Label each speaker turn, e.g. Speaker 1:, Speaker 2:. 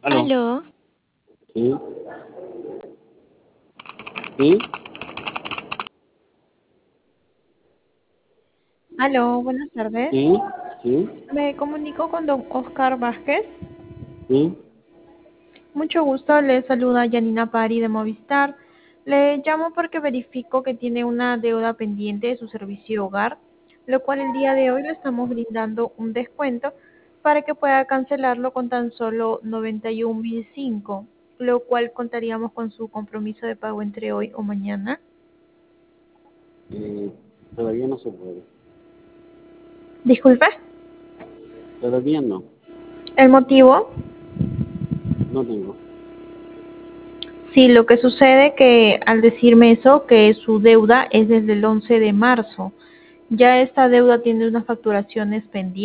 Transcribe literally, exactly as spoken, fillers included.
Speaker 1: Aló.
Speaker 2: Aló,
Speaker 1: Sí. Sí.
Speaker 3: Aló, buenas tardes.
Speaker 1: Sí. Sí.
Speaker 3: Me comunico con don Oscar Vázquez.
Speaker 1: Sí.
Speaker 3: Mucho gusto, le saluda Yanina Pari de Movistar. Le llamo porque verifico que tiene una deuda pendiente de su servicio hogar, lo cual el día de hoy le estamos brindando un descuento para que pueda cancelarlo con tan solo noventa y un mil cinco, lo cual contaríamos con su compromiso de pago entre hoy o mañana.
Speaker 1: Eh, todavía no se puede.
Speaker 3: Disculpe,
Speaker 1: Todavía no.
Speaker 3: ¿el motivo?
Speaker 1: No tengo.
Speaker 3: Sí, lo que sucede que al decirme eso, que su deuda es desde el once de marzo, ya esta deuda tiene unas facturaciones pendientes.